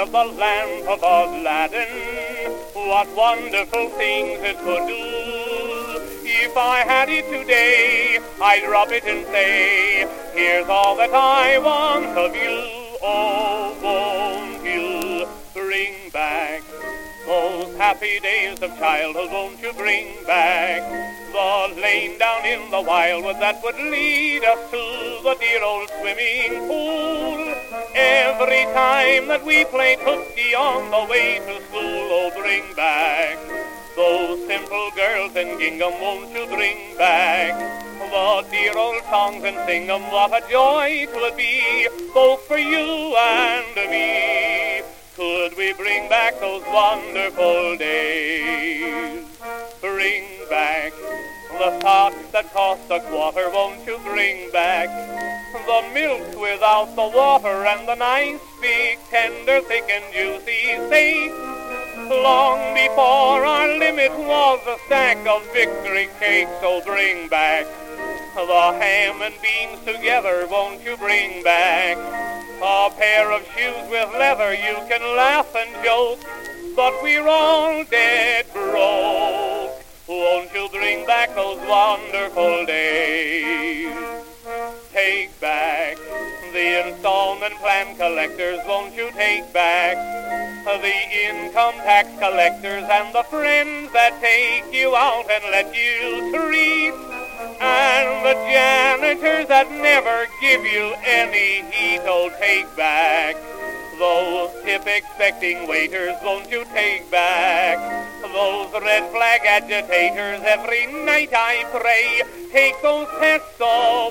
was the lamp of Aladdin. What wonderful things it could do. If I had it today, I'd rub it and say, here's all that I want of you. Oh, won't you bring back those happy days of childhood? Won't you bring back the lane down in the wildwood that would lead us to the dear old swimming pool? Every time that we played hooky on the way to school, oh, bring back those simple girls in gingham. Won't you bring back the dear old songs and sing them? What a joy 'twould be, both for you and me. Could we bring back those wonderful days? Bring back the socks that cost a quarter. Won't you bring back the milk without the water, and the nice big tender thick and juicy steak? Long before our limit was a stack of victory cakes. So bring back the ham and beans together. Won't you bring back a pair of shoes with leather? You can laugh and joke, but we're all dead broke. Won't you bring back those wonderful days? Take back the installment plan collectors. Won't you take back the income tax collectors and the friends that take you out and let you treat, and the janitors that never give you any heat? Oh, take back those tip-expecting waiters. Won't you take back those red flag agitators? Every night I pray, take those pests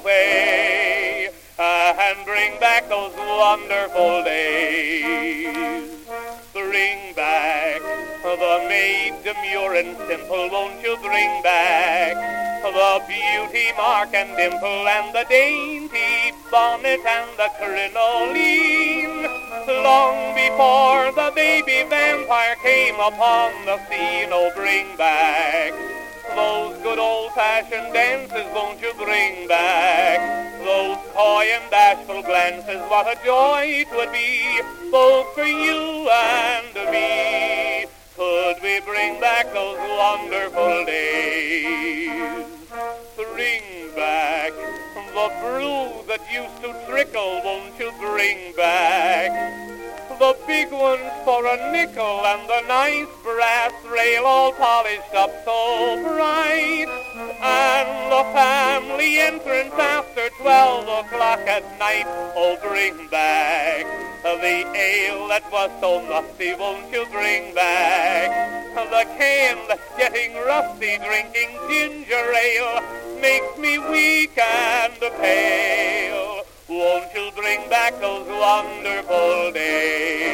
away and bring back those wonderful days. Bring back the maid demure and simple. Won't you bring back the beauty mark and dimple, and the dainty bonnet and the crinoline? Long before the baby vampire came upon the scene, oh, bring back those good old-fashioned dances. Won't you bring back those coy and bashful glances? What a joy 'twould be, both for you and me. Could we bring back those wonderful days? Bring back the brew that used to trickle. Won't you bring back the big ones for a nickel, and the nice brass rail all polished up so bright, and the family entrance after 12 o'clock at night? Oh, bring back the ale that was so musty. Won't you bring back the can that's getting rusty? Drinking ginger ale makes me weak and pale. Won't you bring back those wonderful days?